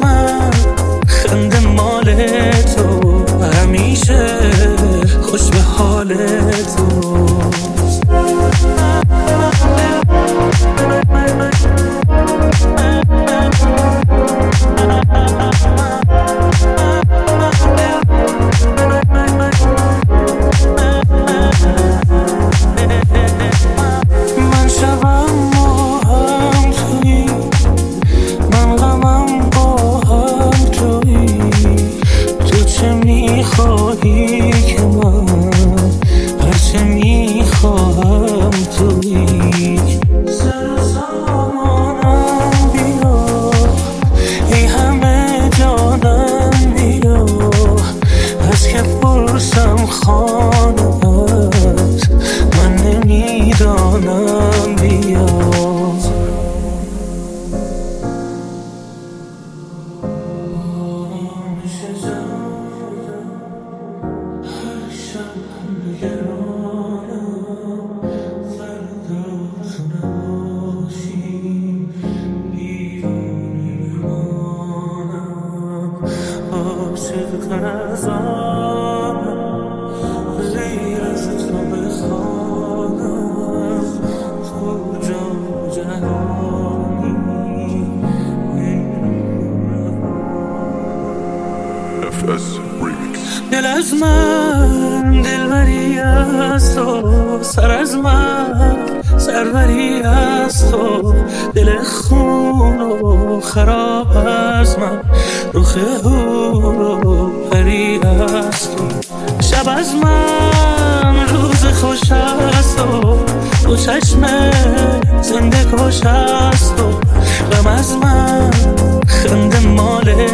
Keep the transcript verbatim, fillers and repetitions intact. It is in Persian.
من خنده مال تو، همیشه خوش به حال تو. من شبم با هم تویی، من غمم با هم تویی. تو چه میخواهی که من هرچه میخواهم تویی. سر سامانم بیا، ای همه جانم بیا. از که پرسم خانه‌ات من نمیدانم بیا. عاشق از آنم غیر از تو بخوانم، تو جان جهانی. اف اس Remix. دل از من دلبری از تو، سر از من سروری از تو. دل خون و خراب از من، رخ هور و پری از تو. شب از من روز خوش از تو، دو چشم زنده کش از تو. غم از من خنده مال